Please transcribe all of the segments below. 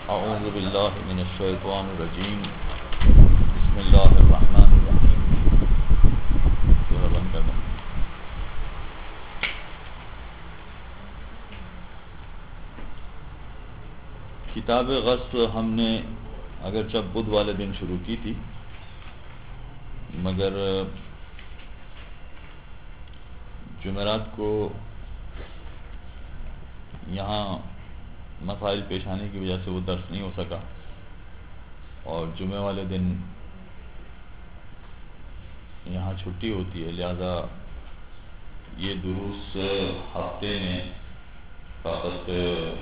اعوذ باللہ من الشیطان الرجیم بسم اللہ الرحمن الرحیم کتاب غصب ہم نے اگرچہ بدھ والے دن شروع کی تھی، مگر جمعرات کو یہاں مسائل پیش آنے کی وجہ سے وہ درس نہیں ہو سکا، اور جمعے والے دن یہاں چھٹی ہوتی ہے، لہذا یہ دروس ہفتے میں فقط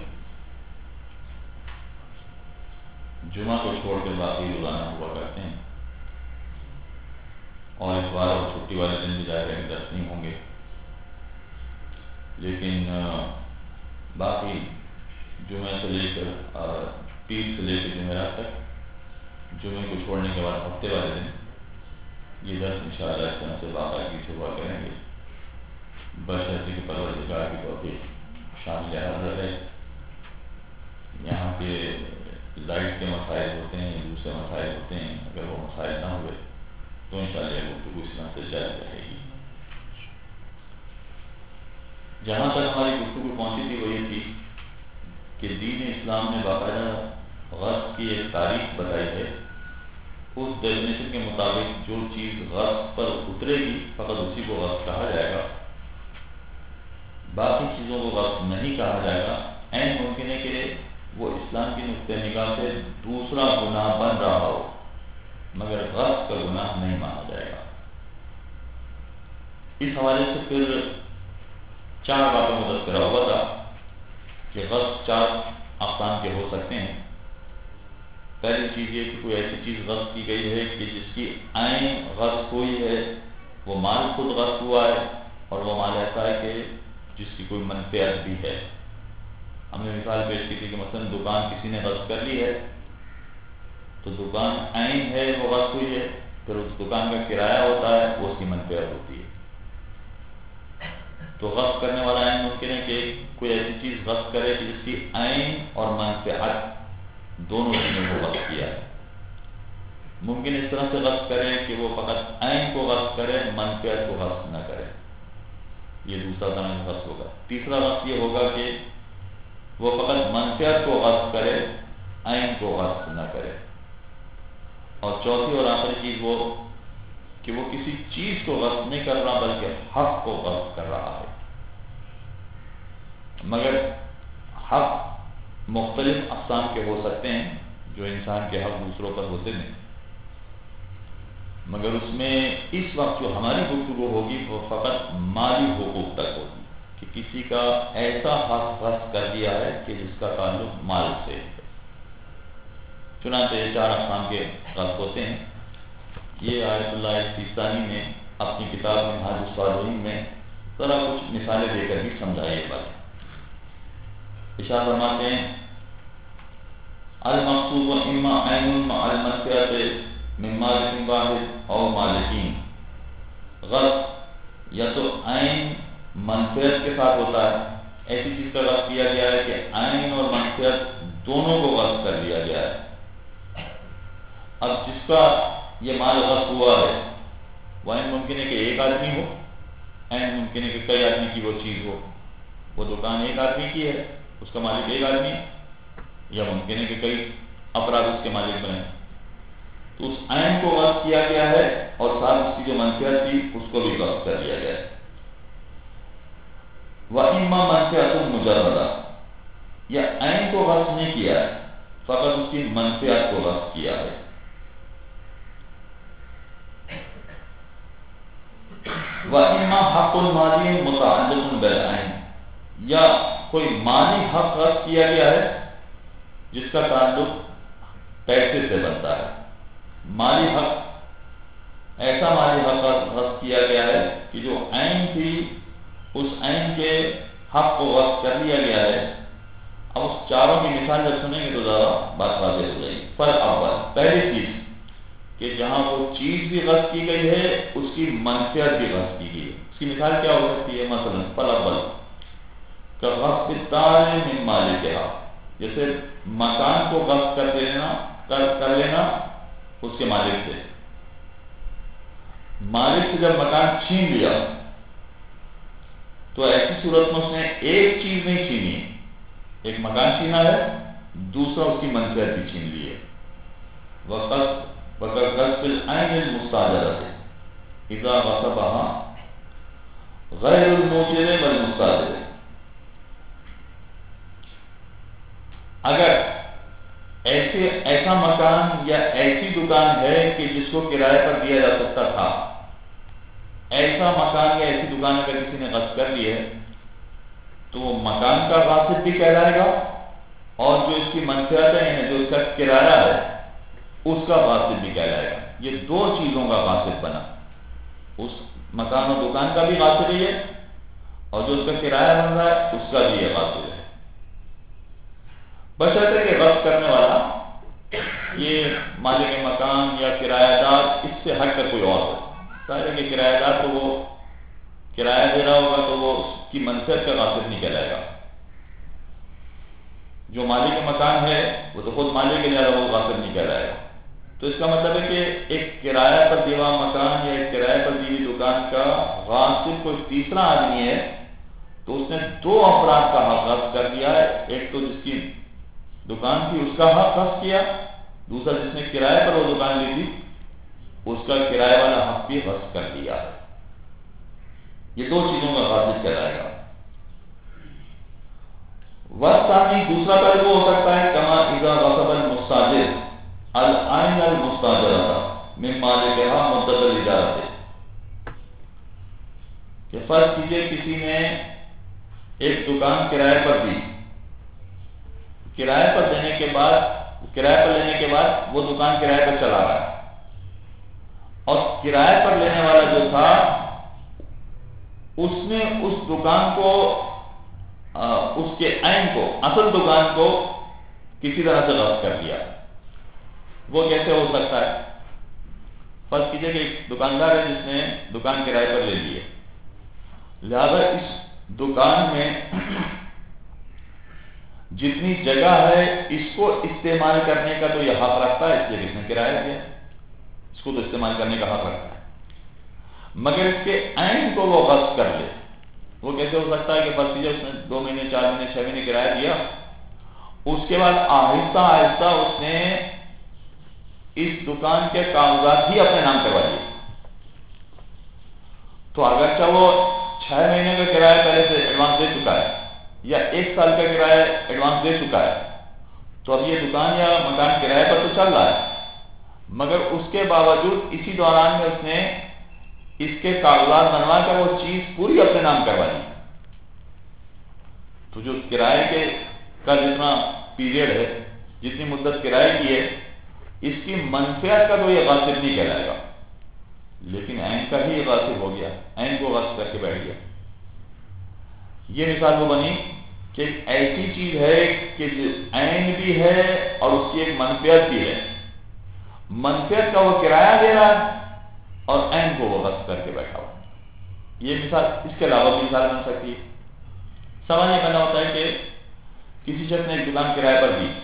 جمعہ کو چھوڑ کے باقی روزانہ ہوا کرتے ہیں، اور اتوار اور چھٹی والے دن بھی ظاہر ہے درس نہیں ہوں گے، لیکن باقی جمعہ سے لے کر اور پیر سے لے کے جمعرات تک جمعے کو چھوڑنے کے بعد ہفتے والے دن یہ درس انشاءاللہ اس طرح سے باقاعدگی سے ہوا کریں گے، بشرطے کہ پروردگار کی توفیق شامل حضرت ہے۔ یہاں کے لائٹ کے مسائل ہوتے ہیں، دوسرے مسائل ہوتے ہیں، اگر وہ مسائل نہ ہوئے تو انشاءاللہ یہ گفتگو اس طرح سے جاری رہے گی۔ جہاں تک ہماری گفتگو پہنچی تھی وہ یہ تھی کہ دین اسلام نے باقاعدہ غصب کی ایک تاریخ بتائی ہے، اس ڈیفینیشن کے مطابق جو چیز غصب پر اترے گی فقط اسی کو غصب کہا جائے گا، باقی چیزوں کو غصب نہیں کہا جائے گا۔ عین ممکن ہے کہ وہ اسلام کی نقطہ نگاہ سے دوسرا گناہ بن رہا ہو، مگر غصب کا گناہ نہیں مانا جائے گا۔ اس حوالے سے پھر چار باتوں کا تذکرہ ہوا تھا کہ غصب چار اقسام کے ہو سکتے ہیں۔ پہلی چیز یہ کہ کوئی ایسی چیز غصب کی گئی ہے کہ جس کی عین غصب ہوئی ہے، وہ مال خود غصب ہوا ہے، اور وہ مال ایسا ہے کہ جس کی کوئی منفعت بھی ہے۔ ہم نے مثال پیش کی تھی کہ مثلا دکان کسی نے غصب کر لی ہے تو دکان عین ہے وہ غصب ہوئی ہے، پھر اس دکان کا کرایہ ہوتا ہے وہ اس کی منفعت ہوتی ہے۔ تو غصب کرنے والا عین ممکن ہے کہ کوئی ایسی چیز غصب کرے کہ جس کی عین اور منفعت دونوں چیزوں کو غصب کیا ہے۔ ممکن اس طرح سے غصب کرے کہ وہ فقط عین کو غصب کرے، منفعت کو غصب نہ کرے، یہ دوسرا طرح کا غصب ہوگا۔ تیسرا غصب یہ ہوگا کہ وہ فقط منفعت کو غصب کرے، عین کو غصب نہ کرے۔ اور چوتھی اور آخری چیز وہ کہ وہ کسی چیز کو غصب نہیں کر رہا بلکہ حق کو غصب کر رہا ہے، مگر حق مختلف اقسام کے ہو سکتے ہیں، جو انسان کے حق دوسروں پر ہوتے ہیں، مگر اس میں اس وقت جو ہماری گفتگو ہوگی وہ فقط مالی حقوق تک ہوگی کہ کسی کا ایسا حق غصب کر دیا ہے کہ جس کا تعلق مال سے ہے۔ چنانچہ یہ چار اقسام کے غصب ہوتے ہیں۔ یہ آیت اللہ سیستانی نے اپنی کتاب منہاج الصالحین میں ذرا کچھ مثالیں دے کر بھی سمجھائی یہ بات۔ ارشاد فرماتے ہیں المقصود اما عین مع المنفعت من مالک واحد او مالکین، غصب یا تو عین منفعت کے ساتھ ہوتا ہے، ایسی چیز کا غصب کیا گیا ہے کہ عین اور منفعت دونوں کو غصب کر دیا گیا ہے۔ اب جس کا یہ مال غصب ہوا ہے وہ عین ممکن ہے کہ ایک آدمی ہو، عین ممکن ہے کہ کئی آدمی کی وہ چیز ہو، وہ دکان ایک آدمی کی ہے، اس کا مالک ایک آدمی ہے، یا ممکن ہے کہ کئی افراد اس کے مالک بنے، تو اس عین کو غصب کیا گیا ہے اور ساتھ اس کی جو منفعت تھی اس کو بھی غصب کر دیا گیا ہے۔ وَإِمَّا مَنْفِعَةٌ مُجَرَّدَةٌ، یا عین کو غصب نہیں کیا ہے، فقط اس کی منفعت کو غصب کیا ہے۔ وَإِمَّا حَقٌّ مَالِيٌّ مُتَعَلِّقٌ بِالْعَيْنِ، یا کوئی مالی حق غصب کیا گیا ہے جس کا تعلق پیسے سے بنتا ہے۔ مالی حق، ایسا مالی حق غصب کیا گیا ہے کہ جو عین تھی اس عین کے حق کو غصب کر لیا گیا ہے۔ اب اس چاروں کی مثال جب سنیں گے تو زیادہ بات واضح ہو جائے گی۔ فرق اول، پہلی چیز کہ جہاں وہ چیز بھی غصب کی گئی ہے اس کی منفعت بھی غصب کی گئی ہے۔ اس کی مثال کیا ہو سکتی ہے؟ مثلا فل اول کا غصب الدار من مالکہا، جیسے مکان کو غصب کر لینا اس کے مالک سے، مالک سے جب مکان چھین لیا تو ایسی صورت میں اس نے ایک چیز نہیں چھینی، ایک مکان چھینا ہے، دوسرا اس کی منفعت بھی چھین لی ہے۔ وقت غصب العین المستاجرۃ اذا غصبها غیر الموجر والمستاجر، اگر ایسا مکان یا ایسی دکان ہے کہ جس کو کرائے پر دیا جا سکتا تھا، ایسا مکان یا ایسی دکان اگر کسی نے غصب کر لی ہے تو وہ مکان کا غاصب بھی کہلائے گا، اور جو اس کی منفعت ہے یعنی جو اس کا کرایہ ہے اس کا غاصب بھی کہلائے گا۔ یہ دو چیزوں کا غاصب بنا، اس مکان اور دکان کا بھی غاصب ہے اور جو اس کا کرایہ بن رہا ہے اس کا بھی یہ غاصب ہے، بشرطے کہ غصب کرنے والا یہ مالک مکان یا کرایہ دار اس سے ہٹ کر کوئی اور ہو۔ ظاہر ہے کہ کرایہ دار تو وہ کرایہ دے رہا ہوگا تو وہ اس کی منفعت کا غاصب نہیں کہلائے گا، جو مالک مکان ہے وہ تو خود مالک کے لیے وہ غاصب نہیں کہلائے گا۔ تو اس کا مطلب ہے کہ ایک کرایہ پر دیوا مکان یا ایک کرایہ پر دی ہوئی دکان کا غاصب کوئی تیسرا آدمی ہے تو اس نے دو افراد کا حق غصب کر دیا ہے، ایک تو جس کی دکان تھی اس کا حق غصب کیا، دوسرا جس نے کرایہ پر وہ دکان لی تھی اس کا کرایہ والا حق بھی غصب کر دیا۔ یہ دو چیزوں کا غاصب کہلائے گا۔ والثانی دوسرا پہلو وہ ہو سکتا ہے کما اذا غصب المستاجر العین المستاجرۃ من مالکها مدت الاجارۃ، کہ فرض کیجئے کسی نے ایک دکان کرایہ پر دی، کرایہ پر دینے کے بعد کرایہ پر لینے کے بعد وہ دکان کرایہ پر چلا رہا ہے، اور کرایہ پر لینے والا جو تھا اس نے اس دکان کو اس کے عین کو اصل دکان کو کسی طرح سے غصب کر دیا۔ وہ کیسے ہو سکتا ہے؟ فرض کیجئے کہ ایک دکاندار ہے جس نے دکان کرایہ پر لے لی ہے، لہذا اس دکان میں جتنی جگہ ہے اس کو استعمال کرنے کا تو یہ حق رکھتا ہے، اس لیے کس نے کرایہ دیا، اس کو تو استعمال کرنے کا حق رکھتا ہے، مگر اس کے عین کو وہ غصب کر لے۔ وہ کیسے ہو سکتا ہے کہ فرض کیجئے اس نے 2 مہینے 4 مہینے 6 مہینے کرایہ دیا، اس کے بعد آہستہ آہستہ اس نے اس دکان کے کاغذات ہی اپنے نام کروا لیے، تو اگرچہ وہ 6 مہینے کا کرایہ پہلے سے ایڈوانس دے چکا ہے یا 1 سال کا کرایہ ایڈوانس دے چکا ہے، تو اب یہ دکان یا مکان کرایہ پر تو چل رہا ہے، مگر اس کے باوجود اسی دوران میں اس نے اس کے کاغذات بنوا کر وہ چیز پوری اپنے نام کروا لی، تو جو کرایے کا جتنا پیریڈ ہے، جتنی مدت کرایے کی ہے، اس کی منفعت کا تو یہ غاصب نہیں کہلائے گا، لیکن عین کا ہی غاصب ہو گیا، عین کو غصب کر کے بیٹھ گیا۔ یہ مثال وہ بنی کہ ایک ایسی چیز ہے کہ عین بھی ہے اور اس کی ایک منفعت بھی ہے، منفعت کا وہ کرایہ دے رہا ہے اور عین کو وہ غصب کر کے بیٹھا ہوا۔ یہ مثال، اس کے علاوہ بھی مثال بن سکتی ہے۔ سوال یہ پیدا ہوتا ہے کہ کسی شخص نے ایک دکان کرایہ پر دی،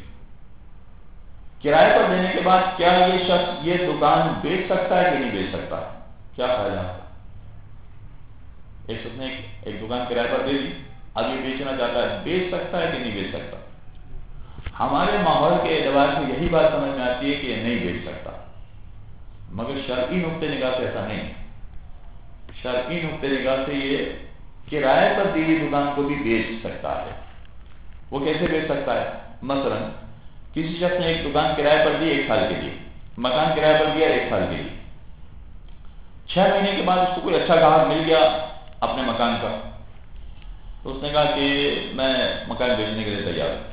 کرایہ پر دینے کے بعد کیا یہ شخص یہ دکان بیچ سکتا ہے کہ نہیں بیچ سکتا؟ کیا خیال ہے آپ کا؟ ایک شخص نے ایک دکان کرایہ پر دے دی، اب یہ بیچنا چاہتا ہے، بیچ سکتا ہے کہ نہیں بیچ سکتا؟ ہمارے ماحول کے اعتبار سے یہی بات سمجھ میں آتی ہے کہ یہ نہیں بیچ سکتا، مگر شرعی نقطہ نگاہ سے ایسا نہیں، شرعی نقطہ نگاہ سے یہ کرایہ پر دی ہوئی دکان کو بھی بیچ سکتا ہے۔ وہ کیسے بیچ سکتا ہے؟ مثلا کسی شخص نے ایک دکان کرایہ پر دی 1 سال کے لیے، مکان کرایہ پر دیا 1 سال کے لیے، 6 مہینے کے بعد اس کو کوئی اچھا گاہک مل گیا اپنے مکان کا، تو اس نے کہا کہ میں مکان بیچنے کے لیے تیار ہوں۔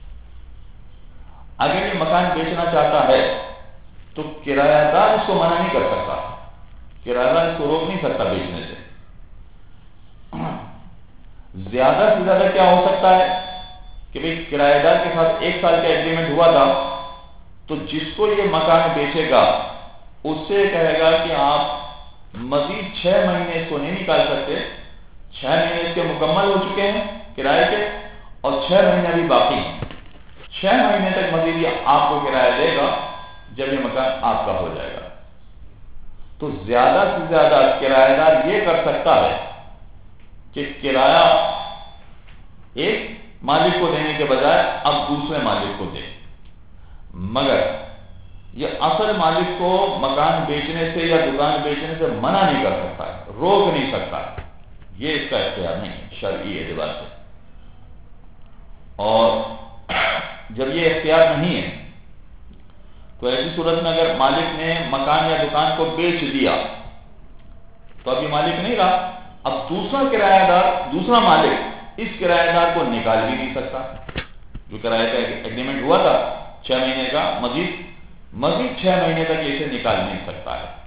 اگر یہ مکان بیچنا چاہتا ہے تو کرایہ دار اس کو منع نہیں کر سکتا، کرایہ دار اس کو روک نہیں سکتا بیچنے سے۔ زیادہ سے زیادہ کیا ہو سکتا ہے کہ بھئی کرایہ دار کے ساتھ 1 سال کا ایگریمنٹ ہوا تھا، تو جس کو یہ مکان بیچے گا اس سے کہے گا کہ آپ مزید 6 مہینے اس کو نہیں نکال سکتے، 6 مہینے اس کے مکمل ہو چکے ہیں کرائے کے، اور 6 مہینے ابھی باقی ہیں، 6 مہینے تک مزید یہ آپ کو کرایہ دے گا جب یہ مکان آپ کا ہو جائے گا۔ تو زیادہ سے زیادہ کرایہ دار یہ کر سکتا ہے کہ کرایہ ایک مالک کو دینے کے بجائے اب دوسرے مالک کو دے، مگر یہ اصل مالک کو مکان بیچنے سے یا دکان بیچنے سے منع نہیں کر سکتا ہے، روک نہیں سکتا ہے، یہ اس کا اختیار نہیں ہے شرعی اعتبار سے۔ اور جب یہ اختیار نہیں ہے تو ایسی صورت میں اگر مالک نے مکان یا دکان کو بیچ دیا تو اب یہ مالک نہیں رہا، اب دوسرا کرایہ دار، دوسرا مالک اس کرایہ دار کو نکال بھی نہیں سکتا۔ جو کرایہ کا ایگریمنٹ ہوا تھا 6 مہینے کا، مزید 6 مہینے تک اسے نکال نہیں سکتا ہے۔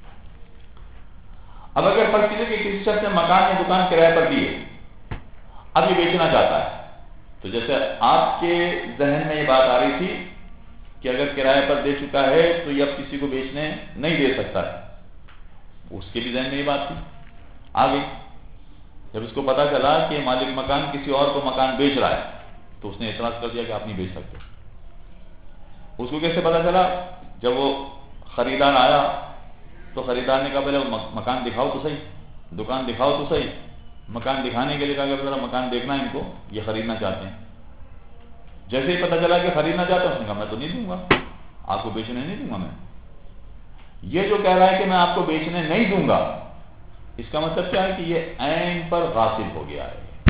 اب اگر فرض کیجیے کہ کسی شخص نے مکان یا دکان کرایہ پر دی ہے، اب یہ بیچنا چاہتا ہے، تو جیسے آپ کے ذہن میں یہ بات آ رہی تھی کہ اگر کرایہ پر دے چکا ہے تو یہ اب کسی کو بیچنے نہیں دے سکتا ہے، اس کے بھی ذہن میں یہ بات تھی، آ گئی۔ جب اس کو پتا چلا کہ مالک مکان کسی اور کو مکان بیچ رہا ہے تو اس نے اعتراض کر دیا کہ آپ نہیں بیچ سکتے۔ اس کو کیسے پتا چلا؟ جب وہ خریدار آیا تو خریدار نے کہا پہلے مکان دکھاؤ تو صحیح، دکان دکھاؤ تو صحیح۔ مکان دکھانے کے لیے کہا کہ ذرا مکان دیکھنا ہے ان کو، یہ خریدنا چاہتے ہیں۔ جیسے ہی پتا چلا کہ خریدنا چاہتا ہوں، اس نے کہا میں تو نہیں دوں گا، آپ کو بیچنے نہیں دوں گا میں۔ یہ جو کہہ رہا ہے کہ میں آپ کو بیچنے نہیں دوں گا، اس کا مطلب کیا ہے کہ یہ عین پر غاصب ہو گیا ہے،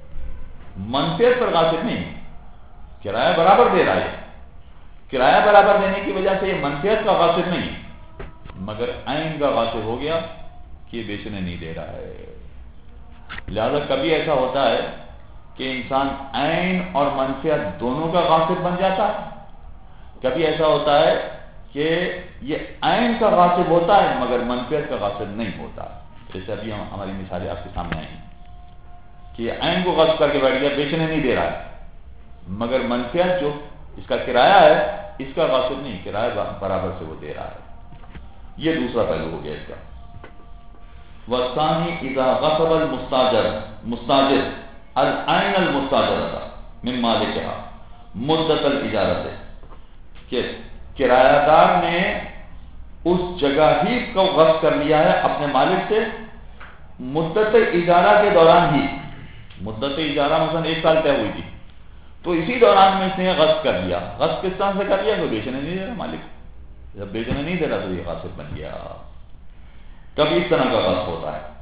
منفعت پر غاصب نہیں، کرایہ برابر دے رہا ہے۔ کرایہ برابر دینے کی وجہ سے یہ منفعت کا غاصب نہیں، مگر عین کا غاصب ہو گیا کہ یہ بیچنے نہیں دے رہا ہے۔ لہذا کبھی ایسا ہوتا ہے کہ انسان عین اور منفعت دونوں کا غاصب بن جاتا ہے، کبھی ایسا ہوتا ہے کہ یہ عین کا غاصب ہوتا ہے مگر منفعت کا غاصب نہیں ہوتا۔ جیسے ابھی ہماری مثالیں آپ کے سامنے آئی ہیں کہ یہ عین کو غصب کر کے بیٹھ گیا، بیچنے نہیں دے رہا ہے، مگر منفعت جو اس کا کرایہ ہے اس کا غاصب نہیں، کرایہ برابر سے وہ دے رہا ہے۔ یہ دوسرا پہلو ہو گیا اس کا۔ والثانی اذا غصب المستاجر العین المستاجرہ من مالکہا مدت الاجارہ، کہ کرایہ دار نے اس جگہ ہی کو غصب کر لیا ہے اپنے مالک سے مدت اجارہ کے دوران ہی۔ مدت اجارہ مثلا 1 سال طے ہوئی تھی، تو اسی دوران میں اس نے غصب کر لیا۔ غصب کس طرح سے کر لیا؟ تو بیچنے نہیں دے رہا مالک، جب بیچنے نہیں دے رہا تو یہ غاصب بن گیا۔ کبھی اس طرح کا غصب ہوتا ہے۔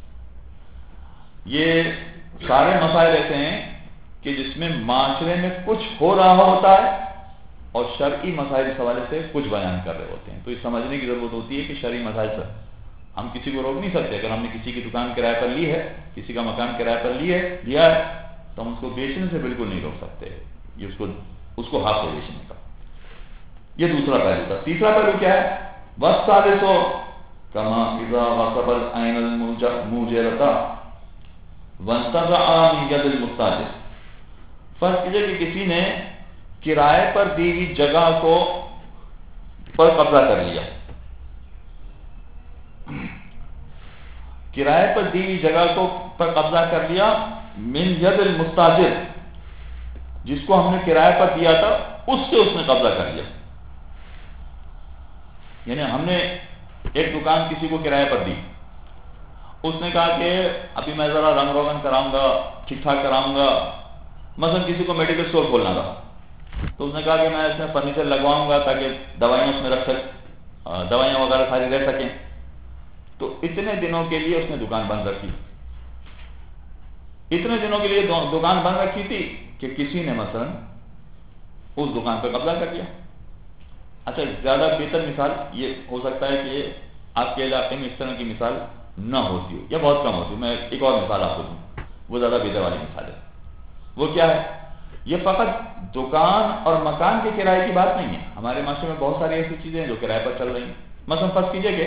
یہ سارے مسائل ایسے ہیں کہ جس میں معاشرے میں کچھ ہو رہا ہوتا ہے اور شرعی مسائل اس حوالے سے کچھ بیان کر رہے ہوتے ہیں، تو یہ سمجھنے کی ضرورت ہوتی ہے کہ شرعی مسائل سے ہم کسی کو روک نہیں سکتے۔ اگر ہم نے کسی کی دکان کرایہ پر لی ہے، کسی کا مکان کرایہ پر لیا ہے تو ہم اس کو بیچنے سے بالکل نہیں روک سکتے، یہ اس کو حق ہے بیچنے کا۔ یہ دوسرا پہلو تھا۔ تیسرا پہلو کیا ہے؟ والثالث کما اذا غصب العین الموجرۃ وانتزع من ید المستاجر۔ فرض کیجیے کہ کسی نے کرائے پر دی ہوئی جگہ کو پر قبضہ کر لیا، کرائے پر دی ہوئی جگہ کو پر قبضہ کر لیا من ید المستاجر، جس کو ہم نے کرائے پر دیا تھا اس سے اس نے قبضہ کر لیا۔ یعنی ہم نے ایک دکان کسی کو کرائے پر دی، اس نے کہا کہ ابھی میں ذرا رنگ روغن کراؤں گا، ٹھیک ٹھاک کراؤں گا، مثلا کسی کو میڈیکل اسٹور کھولنا تھا تو اس نے کہا کہ میں اس میں فرنیچر لگواؤں گا تاکہ دوائیاں اس میں رکھ دوائیاں وغیرہ ساری رہ سکیں، تو اتنے دنوں کے لیے اس نے دکان بند رکھی۔ اتنے دنوں کے لیے دکان بند رکھی تھی کہ کسی نے مثلا اس دکان پہ قبضہ کر لیا۔ اچھا، زیادہ بہتر مثال یہ ہو سکتا ہے کہ آپ کے علاقے میں اس طرح کی مثال نہ ہوتی ہو یا بہت کم ہوتی ہو، میں ایک اور مثال آپ کو دوں، وہ زیادہ بہتر والی مثال ہے۔ وہ کیا ہے؟ یہ فقط دکان اور مکان کے کرائے کی بات نہیں ہے، ہمارے معاشرے میں بہت ساری ایسی چیزیں ہیں جو کرائے پر چل رہی ہیں۔ مثلا فرض کیجئے کہ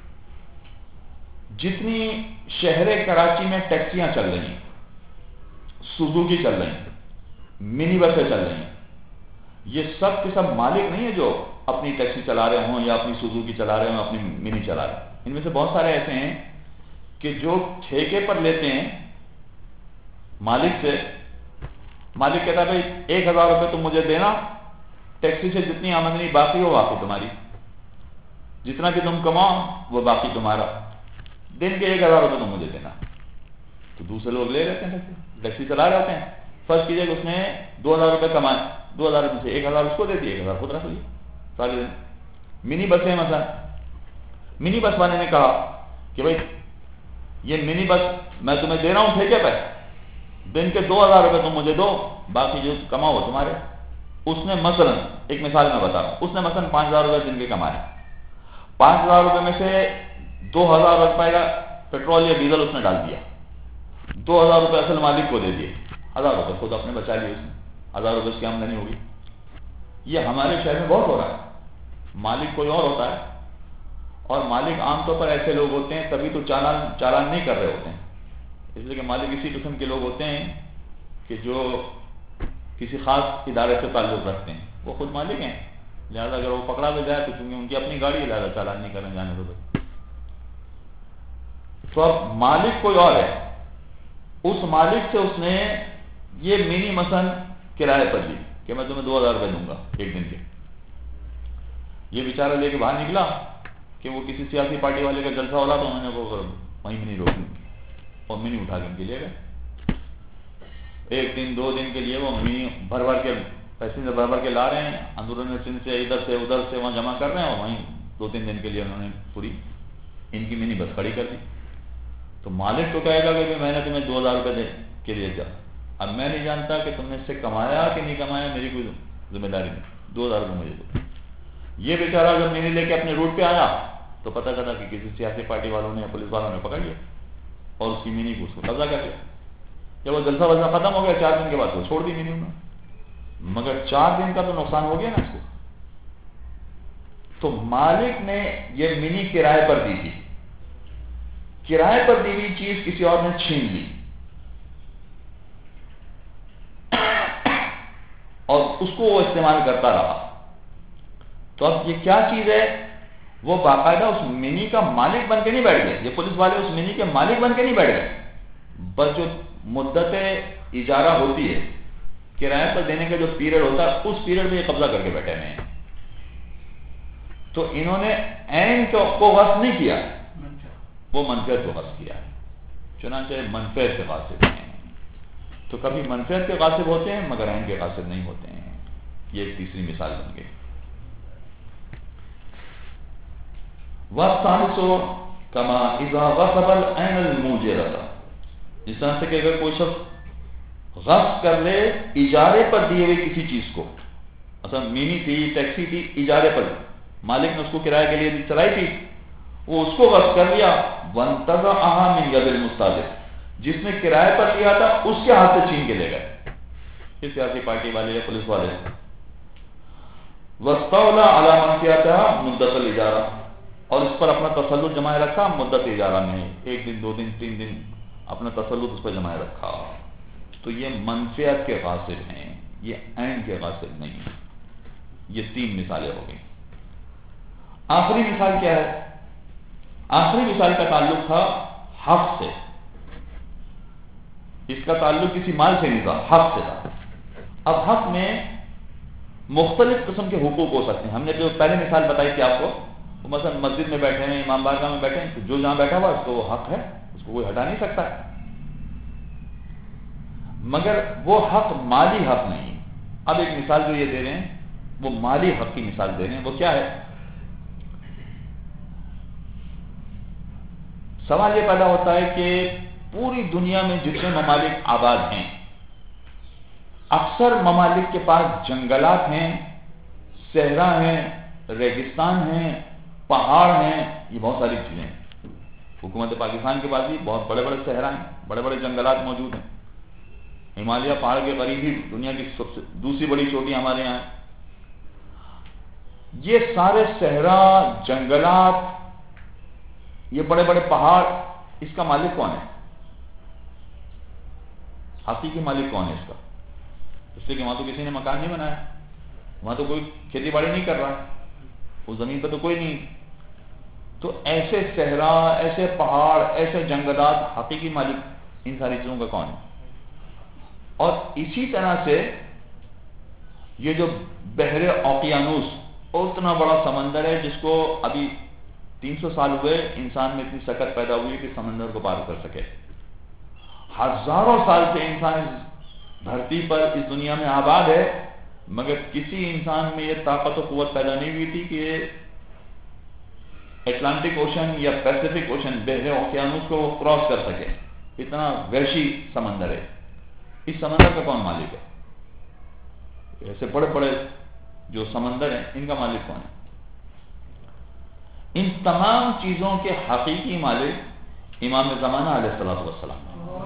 جتنی شہر کراچی میں ٹیکسیاں چل رہی ہیں، سوزوکی چل رہی ہیں، منی بسیں چل رہی ہیں، یہ سب کے سب مالک نہیں ہے جو اپنی ٹیکسی چلا رہے ہوں یا اپنی سوزوکی چلا رہے ہوں، اپنی منی چلا رہے ہیں۔ ان میں سے بہت سارے ایسے ہیں کہ جو ٹھیکے پر لیتے ہیں مالک سے، मालिक कहता है भाई 1000 रुपये तुम मुझे देना, टैक्सी से जितनी आमदनी बाकी हो बाकी तुम्हारी, जितना भी तुम कमाओ वो बाकी तुम्हारा, दिन के 1000 रुपये तुम मुझे देना। तो दूसरे लोग ले लेते हैं, टैक्सी चला रहे होते हैं। फर्स्ट कीजिए उसने 2000 रुपये कमाए, 2000 रुपये से 1000 उसको दे दिए, 1000 खुद रख लिए सारे दिन। मिनी बस है मतलब, मिनी बस वाले ने कहा कि भाई ये मिनी बस मैं तुम्हें दे रहा हूं ठेके पे, दिन के 2000 रुपये तुम मुझे दो, बाकी जो कमाओ तुम्हारे। उसने मसलन, एक मिसाल में बता रहा हूं, उसने मसलन 5000 रुपये दिन के कमाए, 5000 रुपये में से 2000 रुपये का पेट्रोल या डीजल उसने डाल दिया, 2000 रुपये असल मालिक को दे दिए, 1000 रुपये खुद अपने बचा लिए उसने, 1000 रुपये उसकी आमदनी होगी। ये हमारे शहर में बहुत हो रहा है। मालिक कोई और होता है और मालिक आमतौर पर ऐसे लोग होते हैं, तभी तो चालान नहीं कर रहे होते हैं, इसलिए कि मालिक इसी किस्म के लोग होते हैं कि जो किसी खास इदारे से ताल्लुक रखते हैं, वो खुद मालिक हैं, लिहाजा अगर वो पकड़ा भी जाए तो क्योंकि उनकी अपनी गाड़ी है, लिहाजा चालान नहीं करने जाने दो। तो अब मालिक कोई और है, उस मालिक से उसने ये मिनी मसन किराए पर ली कि मैं तुम्हें 2000 रुपये दूंगा एक दिन के। ये बेचारा लेके बाहर निकला कि वो किसी सियासी पार्टी वाले का जलसा हो रहा, तो उन्होंने वो वहीं मिनी रोक ली और मिनी उठा के उनके लिए गए। एक दिन 2 दिन के लिए वो मिनी भर भर के पैसेंजर भर भर के ला रहे हैं, अंदरूनी सिंध से इधर से उधर से वहां जमा कर रहे हैं, और वहीं 2-3 दिन के लिए उन्होंने पूरी इनकी मिनी बस खड़ी कर दी। तो मालिक तो कहेगा कि मैंने तुम्हें 2000 रुपये के लिए दिया, अब मैं नहीं जानता कि तुमने इससे कमाया कि नहीं कमाया, मेरी कोई जिम्मेदारी नहीं, 2000 रुपये मुझे दो। ये बेचारा जब मिनी लेके अपने रूट पे आया तो पता चला कि किसी सियासी पार्टी वालों ने या पुलिस वालों ने पकड़ लिया और उसकी मिनी को उसको कब्जा कर लिया। जब वो जलसा वलसा खत्म हो गया 4 दिन के बाद वो छोड़ दी मिनी उन्होंने, मगर 4 दिन का तो नुकसान हो गया ना उसको। तो मालिक ने ये मिनी किराए पर दी थी, किराए पर दी हुई चीज किसी और ने छीन ली और उसको वो इस्तेमाल करता रहा। तो अब ये क्या चीज है, वो बाकायदा उस मिनी का मालिक बन के नहीं बैठ गए, ये पुलिस वाले उस मिनी के मालिक बन के नहीं बैठ गए, बस जो मुद्दत इजारा होती है, किराए पर देने का जो पीरियड होता है, उस पीरियड में ये कब्जा करके बैठे हुए हैं। तो इन्होंने ऐन को वस नहीं किया, वो मनफियत को वस किया, चुनांचे मनफियत के गासिब हैं। तो कभी मनफियत के गासिब होते हैं मगर ऐन के गासिब नहीं होते हैं। ये एक तीसरी मिसाल बन गई। वस्तानिसो कमा इज़ा गसबल ऐनल मुजरता, इस तरह से कि अगर कोई शख्स गस्ब कर ले इजारे पर दिए हुए किसी चीज को, असल मिनी थी, टैक्सी थी, इजारे पर मालिक ने उसको किराए के लिए चलाई थी, वो उसको गस्ब कर लिया, वंतज़अहा मिन यदिल मुस्ताजिर, जिसने किराए पर लिया था उसके हाथ से छीन के ले गए, इस सियासी पार्टी वाले या पुलिस वाले। वस्तौला अला मनफियतहा मुद्दतल इजारा, और इस पर अपना तसल्लुत जमाए रखा मुद्दत इजारा में, 1 दिन 2 दिन 3 दिन अपना तसल्लुत उस पर जमाए रखा। तो ये मनफियत के गासिब हैं, ये ऐन के गासिब नहीं है। ये 3 मिसालें हो गई। आखिरी मिसाल क्या है? आखिरी मिसाल का ताल्लुक था हक से, इसका ताल्लुक किसी माल से नहीं था, हक से था। अब हक में मुख्तलिफ किस्म के हुकूक हो सकते हैं। हमने जो पहले मिसाल बताई थी आपको, वो मसलन मस्जिद में बैठे हैं, इमाम बारगाह में बैठे हैं, तो जो जहां बैठा हुआ उसको वो हक है, उसको कोई हटा नहीं सकता, मगर वो हक माली हक नहीं। अब एक मिसाल जो ये दे रहे हैं वो माली हक की मिसाल दे रहे हैं। वो क्या है? सवाल ये पैदा होता है कि पूरी दुनिया में जितने ममालिक आबाद हैं, अक्सर ममालिक के पास जंगलात हैं, सहरा हैं, रेगिस्तान हैं, पहाड़ हैं, ये बहुत सारी चीजें हैं। हुकूमत पाकिस्तान के पास भी बहुत बड़े बड़े सहरा हैं, बड़े बड़े जंगलात मौजूद हैं। हिमालय पहाड़ के करीब ही दुनिया की सबसे दूसरी बड़ी चोटी हमारे यहाँ है। ये सारे सहरा, जंगलात, ये बड़े बड़े पहाड़, इसका मालिक कौन है? हकीकी मालिक कौन है इसका? इसलिए कि वहां तो किसी ने मकान नहीं बनाया, वहां तो कोई खेती बाड़ी नहीं कर रहा, उस जमीन पर तो कोई नहीं। तो ऐसे सहरा, ऐसे पहाड़, ऐसे जंगलात, हकीकी मालिक इन सारी चीजों का कौन है? اور اسی طرح سے یہ جو بحر اوقیانوس، اتنا بڑا سمندر ہے جس کو ابھی 300 سال ہوئے انسان میں اتنی سکت پیدا ہوئی کہ سمندر کو پار کر سکے. ہزاروں سال سے انسان اس دھرتی پر اس دنیا میں آباد ہے، مگر کسی انسان میں یہ طاقت و قوت پیدا نہیں ہوئی تھی کہ اٹلانٹک اوشن یا پیسیفک اوشن، بحر اوقیانوس کو وہ کراس کر سکے. اتنا وحشی سمندر ہے. اس سمندر کا کون مالک ہے؟ ایسے بڑے بڑے جو سمندر ہیں ان کا مالک کون ہے؟ ان تمام چیزوں کے حقیقی مالک امام زمانہ علیہ الصلوۃ والسلام.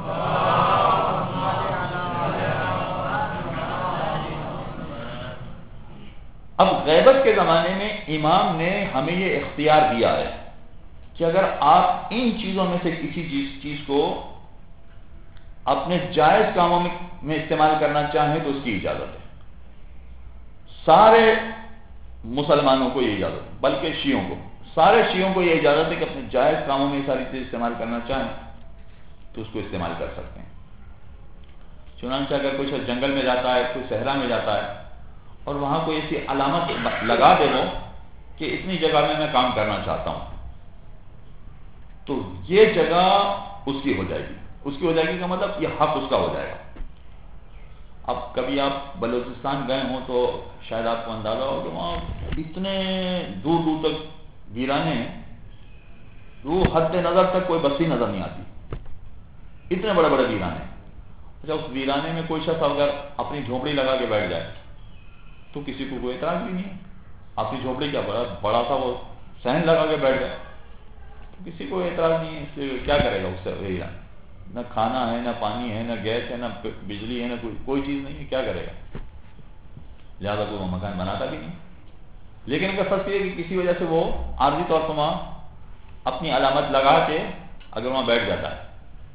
اب غیبت کے زمانے میں امام نے ہمیں یہ اختیار دیا ہے کہ اگر آپ ان چیزوں میں سے کسی چیز کو اپنے جائز کاموں میں استعمال کرنا چاہیں تو اس کی اجازت ہے. سارے مسلمانوں کو یہ اجازت ہے، بلکہ شیعوں کو، سارے شیعوں کو یہ اجازت ہے کہ اپنے جائز کاموں میں یہ ساری چیز استعمال کرنا چاہیں تو اس کو استعمال کر سکتے ہیں. چنانچہ اگر کوئی شخص جنگل میں جاتا ہے، کوئی صحرا میں جاتا ہے اور وہاں کوئی ایسی علامت لگا دے وہ کہ اتنی جگہ میں کام کرنا چاہتا ہوں، تو یہ جگہ اس کی ہو جائے گی. اس کی ہو جائے گی کا مطلب یہ حق اس کا ہو جائے گا. اب کبھی آپ بلوچستان گئے ہوں تو شاید آپ کو اندازہ ہو کہ وہاں اتنے دور دور تک ویرانے ہیں، وہ حد نظر تک کوئی بستی نظر نہیں آتی، اتنے بڑے بڑے ویرانے. اچھا، اس ویرانے میں کوئی شخص اگر اپنی جھونپڑی لگا کے بیٹھ جائے تو کسی کو کوئی اعتراض بھی نہیں ہے. اپنی جھونپڑی کیا بڑا تھا وہ صحن لگا کے بیٹھ جائے تو کسی کو اعتراض نہیں ہے. اس سے کیا کرے گا اس سے ویران؟ نہ کھانا ہے، نہ پانی ہے، نہ گیس ہے، نہ بجلی ہے، نہ کوئی چیز نہیں ہے، کیا کرے گا؟ لہٰذا کوئی وہ مکان بناتا بھی نہیں. لیکن اگر فرض یہ کہ کسی وجہ سے وہ عارضی طور پر وہاں اپنی علامت لگا کے اگر وہاں بیٹھ جاتا ہے،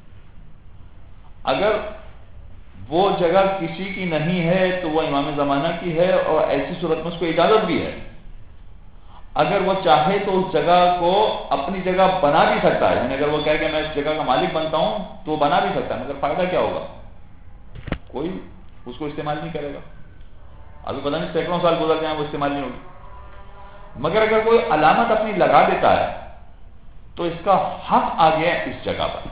اگر وہ جگہ کسی کی نہیں ہے تو وہ امام زمانہ کی ہے، اور ایسی صورت میں اس کو اجازت بھی ہے. اگر وہ چاہے تو اس جگہ کو اپنی جگہ بنا بھی سکتا ہے، یعنی اگر وہ کہے کہ میں اس جگہ کا مالک بنتا ہوں تو وہ بنا بھی سکتا ہے، مگر فائدہ کیا ہوگا؟ کوئی اس کو استعمال نہیں کرے گا. ابھی پتہ نہیں سینکڑوں سال گزر جائیں وہ استعمال نہیں ہوگی. مگر اگر کوئی علامت اپنی لگا دیتا ہے تو اس کا حق آ گیا اس جگہ پر.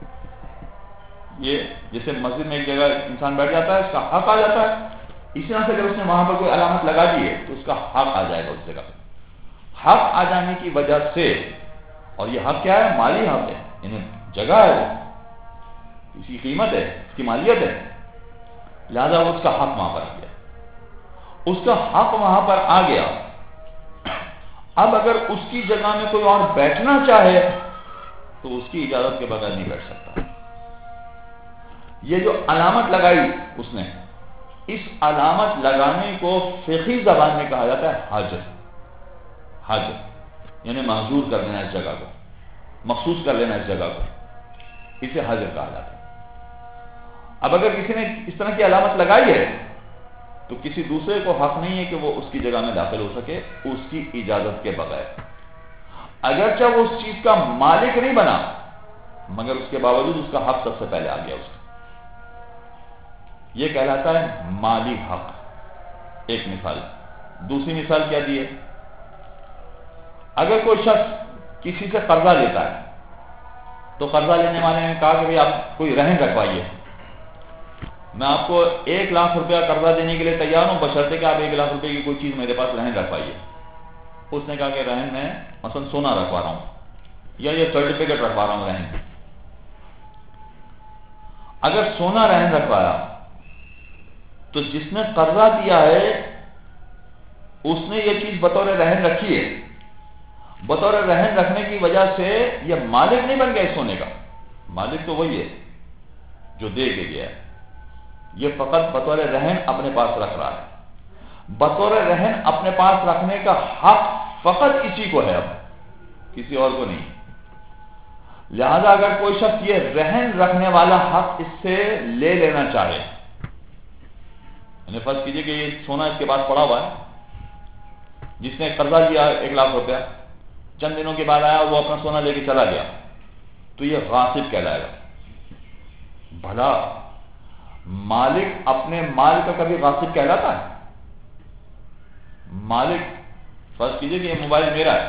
یہ جیسے مسجد میں ایک جگہ انسان بیٹھ جاتا ہے، اس کا حق آ جاتا ہے. اسی طرح سے اگر اس نے وہاں پر کوئی علامت لگا دی ہے تو اس کا حق آ جائے گا اس جگہ پر. حق آ جانے کی وجہ سے، اور یہ حق کیا ہے؟ مالی حق ہے، یعنی جگہ ہے، وہ اس کی قیمت ہے، اس کی مالیت ہے، لہذا اس کا حق وہاں پر آ گیا. اس کا حق وہاں پر آ گیا. اب اگر اس کی جگہ میں کوئی اور بیٹھنا چاہے تو اس کی اجازت کے بغیر نہیں بیٹھ سکتا. یہ جو علامت لگائی اس نے، اس علامت لگانے کو فقہی زبان میں کہا جاتا ہے حجر. حجر یعنی محجور کر دینا اس جگہ کو، مخصوص کر لینا اس جگہ کو، اسے حجر کہا جاتا ہے. اب اگر کسی نے اس طرح کی علامت لگائی ہے تو کسی دوسرے کو حق نہیں ہے کہ وہ اس کی جگہ میں داخل ہو سکے اس کی اجازت کے بغیر. اگرچہ وہ اس چیز کا مالک نہیں بنا مگر اس کے باوجود اس کا حق سب سے پہلے آ گیا اس کا. یہ کہلاتا ہے مالی حق. ایک مثال. دوسری مثال کیا دی ہے؟ اگر کوئی شخص کسی سے قرضہ لیتا ہے تو قرضہ لینے والے نے کہا کہ بھئی آپ کوئی رہن رکھوائیے، میں آپ کو 1 لاکھ روپیہ قرضہ دینے کے لیے تیار ہوں بشرطے کہ آپ 1 لاکھ روپے کی کوئی چیز میرے پاس رہن رکھوائیے. اس نے کہا کہ رہن میں مثلا سونا رکھوا رہا ہوں یا یہ سرٹیفکیٹ رکھوا رہا ہوں رہن. اگر سونا رہن رکھوایا تو جس نے قرضہ دیا ہے اس نے یہ چیز بطور رہن رکھی ہے. بطور رہن رکھنے کی وجہ سے یہ مالک نہیں بن گیا اس سونے کا. مالک تو وہی ہے جو دے کے گیا ہے، یہ فقط بطور رہن اپنے پاس رکھ رہا ہے. بطور رہن اپنے پاس رکھنے کا حق فقط اسی کو ہے، اب کسی اور کو نہیں. لہذا اگر کوئی شخص یہ رہن رکھنے والا حق اس سے لے لینا چاہے، یعنی فرض کیجئے کہ یہ سونا اس کے پاس پڑا ہوا ہے، جس نے قرضہ لیا 1 لاکھ روپیہ، چند دنوں کے بعد آیا وہ اپنا سونا لے کے چلا گیا تو یہ غاصب کہلائے گا. بھلا مالک اپنے مال کا کبھی غاصب کہلاتا ہے؟ مالک، فرض کیجئے کہ یہ موبائل میرا ہے،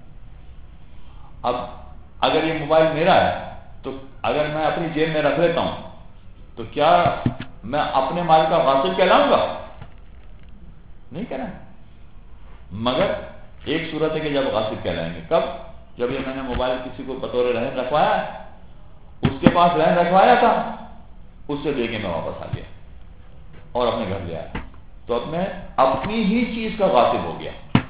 اب اگر یہ موبائل میرا ہے تو اگر میں اپنی جیب میں رکھ لیتا ہوں تو کیا میں اپنے مال کا غاصب کہلاؤں گا؟ نہیں کہنا، مگر ایک صورت ہے کہ جب غاصب کہلائیں گے، کب؟ جب یہ میں نے موبائل کسی کو بطور رہن رکھوایا، اس کے پاس رہن رکھوایا تھا، اس سے لے کے میں واپس آ گیا اور اپنے گھر لے آیا، تو اب میں اپنی ہی چیز کا غاصب ہو گیا،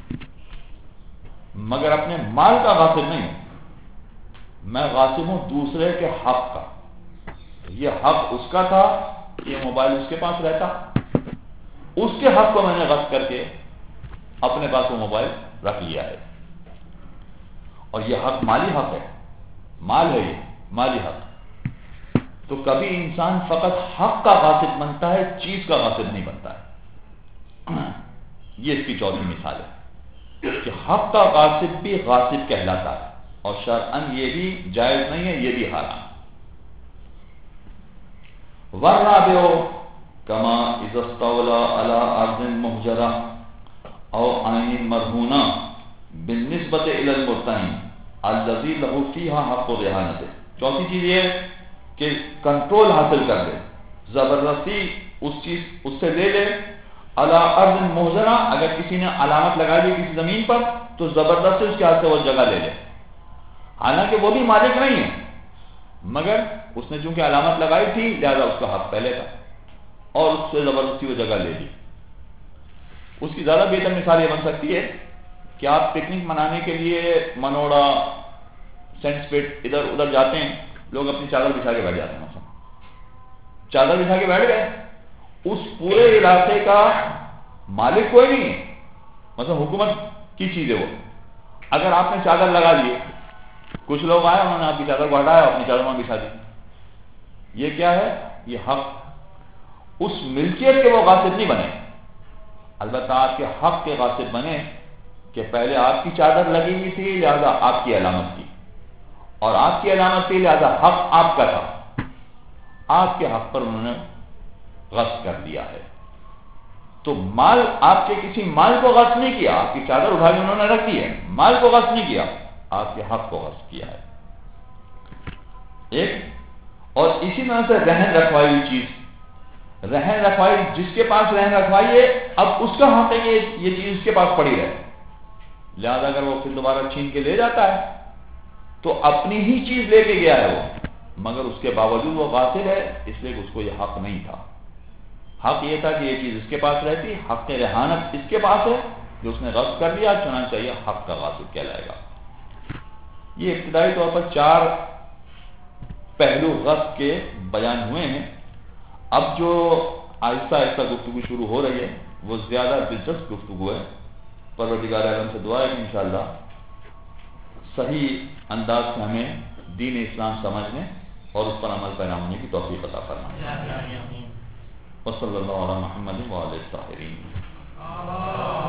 مگر اپنے مال کا غاصب نہیں ہوں، میں غاصب ہوں دوسرے کے حق کا۔ یہ حق اس کا تھا، یہ موبائل اس کے پاس رہتا، اس کے حق کو میں نے غصب کر کے اپنے پاس وہ موبائل رکھ لیا ہے، اور یہ حق مالی حق ہے، مال ہے، یہ مالی حق۔ تو کبھی انسان فقط حق کا غاصب بنتا ہے، چیز کا غاصب نہیں بنتا ہے۔ یہ اس کی چوتھی مثال ہے کہ حق کا غاصب بھی غاصب کہلاتا ہے، اور شرعاً یہ بھی جائز نہیں ہے، یہ بھی حرام۔ والرابع کما اذا استولى على ارض مهجرة او عین مرهونة بالنسبة الى المرتهن الذي له فيها حق رهانته۔ چوتھی چیز یہ کہ کنٹرول حاصل کر لے، زبردستی اس چیز اس سے لے لے، علی ارض مہجرہ، اگر کسی نے علامت لگا دی کسی زمین پر تو زبردستی اس کے ہاتھ سے وہ جگہ لے لے، حالانکہ وہ بھی مالک نہیں ہے، مگر اس نے چونکہ علامت لگائی تھی لہذا اس کا حق پہلے تھا، اور اس سے زبردستی وہ جگہ لے لی۔ اس کی زیادہ بہتر مثال یہ بن سکتی ہے کہ آپ پکنک منانے کے لیے منوڑا، سینٹ اسپیٹ ادھر ادھر جاتے ہیں، لوگ اپنی چادر بچھا کے بیٹھ جاتے ہیں، مثلا چادر بچھا کے بیٹھ گئے، اس پورے علاقے کا مالک کوئی نہیں ہے، مثلا حکومت کی چیز ہے وہ، اگر آپ نے چادر لگا لی، کچھ لوگ آئے انہوں نے آپ کی چادر کو ہٹایا، اپنی چادر وہاں بچھا دی، یہ کیا ہے؟ یہ حق، اس ملکیت کے وہ غاصب نہیں بنے، البتہ آپ کے حق کے غاصب بنے کہ پہلے آپ کی چادر لگی ہوئی تھی لہذا آپ کی علامت تھی، اور آپ کی علامت تھی لہذا حق آپ کا تھا، آپ کے حق پر انہوں نے غصب کر دیا ہے۔ تو مال، آپ کے کسی مال کو غصب نہیں کیا، آپ کی چادر اٹھا کے انہوں نے رکھ دی ہے، مال کو غصب نہیں کیا، آپ کے حق کو غصب کیا ہے۔ ایک اور اسی طرح سے رہن رکھوائی ہوئی چیز، رہن رکھوائی، جس کے پاس رہن رکھوائی ہے اب اس کا حق ہے کہ یہ چیز اس کے پاس پڑی رہے، لہذا اگر وہ پھر دوبارہ چھین کے لے جاتا ہے تو اپنی ہی چیز لے کے گیا ہے وہ، مگر اس کے باوجود وہ غاصب ہے، اس لیے کہ اس کو یہ حق نہیں تھا۔ حق یہ تھا کہ یہ چیز اس کے پاس رہتی، حق رہانت اس کے پاس ہے، جو اس نے غصب کر لیا، چنانچہ یہ حق کا غاصب کہلائے گا۔ یہ ابتدائی طور پر 4 پہلو غصب کے بیان ہوئے ہیں۔ اب جو آہستہ آہستہ گفتگو شروع ہو رہی ہے وہ زیادہ دلچسپ گفتگو ہے، پروردگار عالم سے دعا ہے کہ انشاءاللہ صحیح انداز سے ہمیں دین اسلام سمجھنے اور اس پر عمل پیرا ہونے کی توفیق عطا فرمائے۔ وصلی اللہ علی محمد وعلی الطاہرین۔